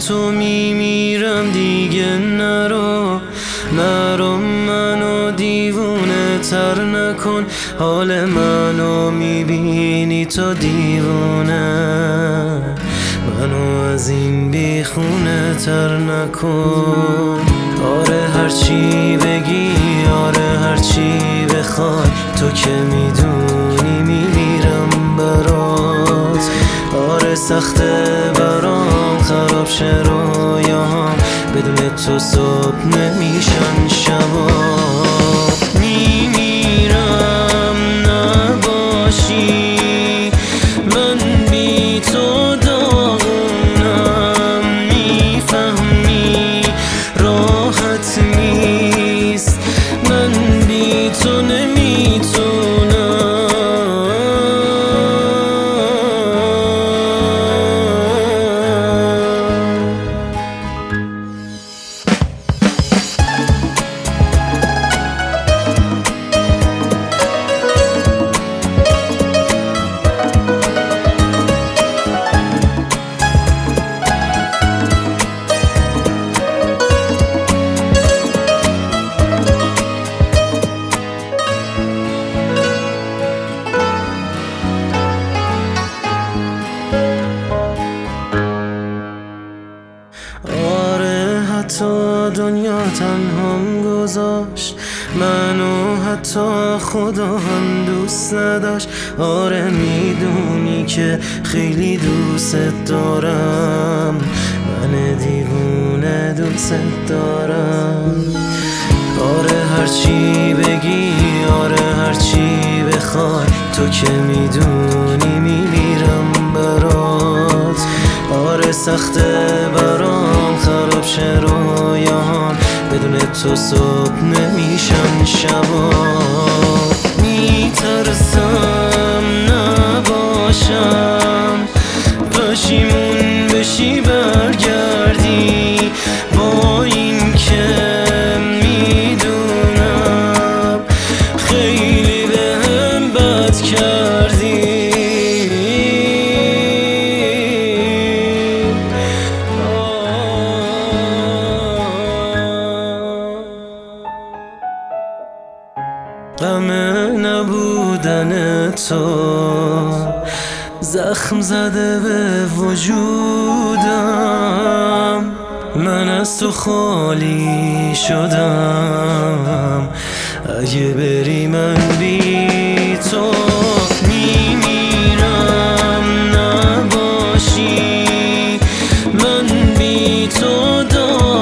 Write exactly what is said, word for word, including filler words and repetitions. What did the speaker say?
تو میمیرم دیگه نرو نرو منو دیوونه تر نکن حال منو میبینی تو دیوونه منو از این بیخونه تر نکن آره هرچی بگی آره هرچی بخوای تو که میدونی میمیرم برات آره سخته برام خراب شه رویاهام بدون تو صبح نمیشن شبا میمیرم نباشی من بی تو داغونم میفهمی راحت نیست من بی تو نمیتونم حتی دنیا تنهام گذاشت منو حتی خدا هم دوست نداشت آره میدونی که خیلی دوست دارم من دیوونه دوست دارم آره هرچی بگی آره هرچی بخوای تو که میدونی میمیرم برات آره سخته برام خراب شه رویاهام بدون تو صبح نمیشن شبا میترسم نباشم پشیمون بشی برگردی با این که میدونم خیلی بهم بد کردی غم نبودن تو زخم زده به وجودم من از تو خالی شدم اگه بری من بی تو میمیرم نباشی من بی تو دارم